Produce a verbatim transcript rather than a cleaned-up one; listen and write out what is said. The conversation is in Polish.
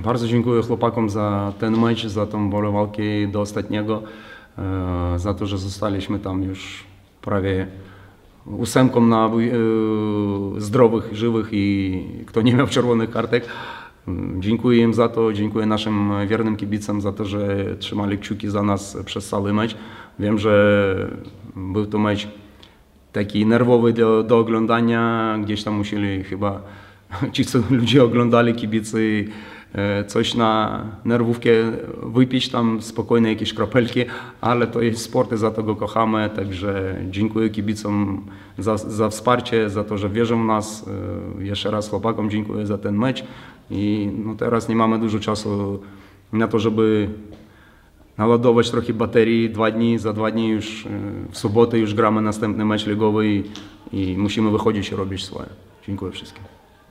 Bardzo dziękuję chłopakom za ten mecz, za tą wolę walki do ostatniego, za to, że zostaliśmy tam już prawie ósemką na zdrowych, żywych i kto nie miał czerwonych kartek. Dziękuję im za to, dziękuję naszym wiernym kibicom za to, że trzymali kciuki za nas przez cały mecz. Wiem, że był to mecz taki nerwowy do, do oglądania, gdzieś tam musieli chyba ci, co ludzie oglądali, kibicy, coś na nerwówkę wypić, tam spokojnie jakieś kropelki, ale to jest sport i za to go kochamy, także dziękuję kibicom za, za wsparcie, za to, że wierzą w nas. Jeszcze raz chłopakom dziękuję za ten mecz i no teraz nie mamy dużo czasu na to, żeby naładować trochę baterii. Dwa dni, za dwa dni już w sobotę już gramy następny mecz ligowy i, i musimy wychodzić i robić swoje. Dziękuję wszystkim.